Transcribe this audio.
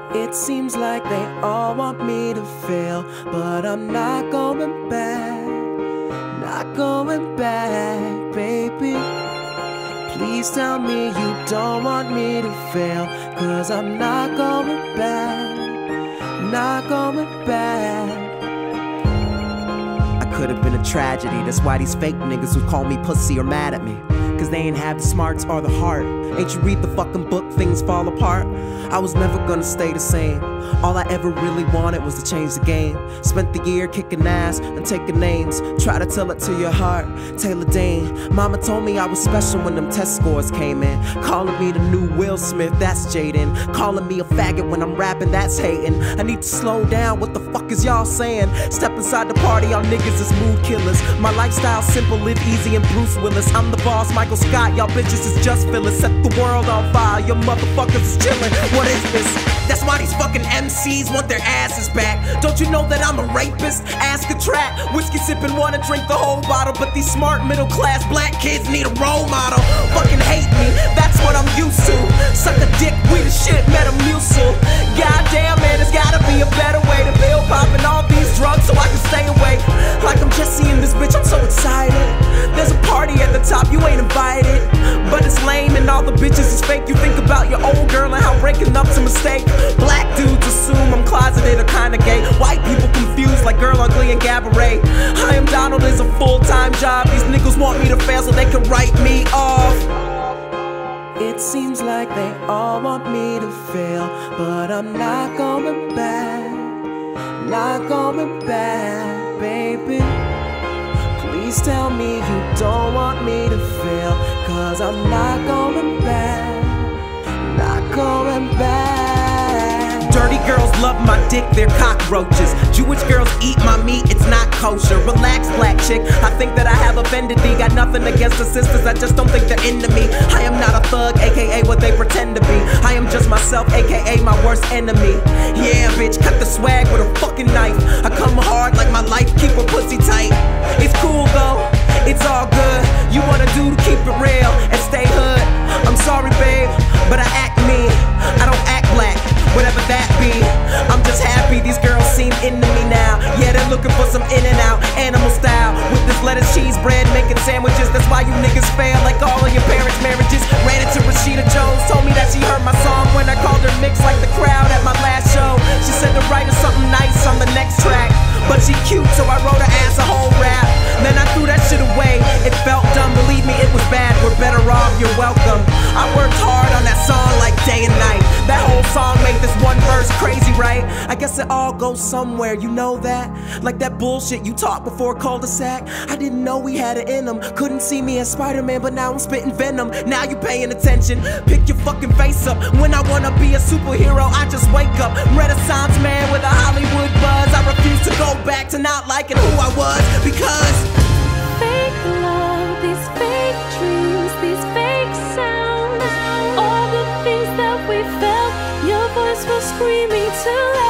It seems like they all want me to fail, but I'm not going back, not going back, baby. Please tell me you don't want me to fail, 'cause I'm not going back, not going back. I could have been a tragedy, that's why these fake niggas who call me pussy are mad at me, 'cause they ain't have the smarts or the heart. Ain't you read the fucking book, things fall apart? I was never gonna stay the same. All I ever really wanted was to change the game. Spent the year kicking ass and taking names. Try to tell it to your heart, Taylor Dane. Mama told me I was special when them test scores came in. Calling me the new Will Smith, that's Jaden. Calling me a faggot when I'm rapping, that's hating. I need to slow down, what the fuck is y'all saying? Step inside the party, y'all niggas is mood killers. My lifestyle simple, live easy and Bruce Willis. I'm the boss, Michael Scott, y'all bitches is just fillers. Set the world on fire, your motherfuckers is chillin'. What is this? That's why these fucking MCs want their asses back. Don't you know that I'm a rapist? Ask a track. Whiskey sippin', wanna drink the whole bottle, but these smart middle class black kids need a role model. Fucking hate me, that's what I'm used to. Suck a dick, we the shit, Metamucil. Goddamn man, there's gotta be a better way to pill poppin' all these drugs so I can stay awake. Like I'm just seeing this bitch, I'm so excited. There's a party at the top, you ain't invited, but it's lame and all the bitches is fake. You think about your old girl and how breaking up's a mistake. Black dudes assume I'm closeted or kinda gay. White people confused like Girl Ugly and Gabourey. I Am Donald is a full-time job. These niggas want me to fail so they can write me off. It seems like they all want me to fail, but I'm not going back, not going back, baby. Please tell me you don't want me to fail, 'cause I'm not going back, not going back. Dirty girls love my dick, they're cockroaches. Jewish girls eat my meat, it's not kosher. Relax, black chick, I think that I have offended thee. Got nothing against the sisters, I just don't think they're into me. I am not a thug, aka what they pretend to be. I am just myself, aka my worst enemy. Yeah, bitch, cut the swag with a fucking knife. I come hard like my life, keep a pussy tight. It's cool though, it's all good. You wanna do to keep it real and stay hood. I'm sorry babe, but I act mean, I don't act black, whatever that be. I'm just happy these girls seem into me now. Yeah, they're looking for some in and out, animal style. With this lettuce, cheese, bread, making sandwiches. That's why you niggas fail like all of your parents' marriages. Ran into Rashida Jones, told me that she heard my song when I called her mixed like the crowd at my last show. She said to write her something nice on the next track, but she cute, so I wrote her ass a whole rap. Then I threw that shit away, it felt dumb. Believe me, it was bad, we're better off, you're welcome. I worked hard on that song like day and night. That whole song made this one verse crazy, right? I guess it all goes somewhere, you know that? Like that bullshit you talked before cul-de-sac. I didn't know we had it in them. Couldn't see me as Spider-Man, but now I'm spitting venom. Now you paying attention, pick your fucking face up. When I wanna be a superhero, I just wake up. Renaissance man with a Hollywood buzz. I refuse to go back to not liking who I was, because fake love, these fake dreams, these fake sounds, all the things that we felt, your voice was screaming too loud.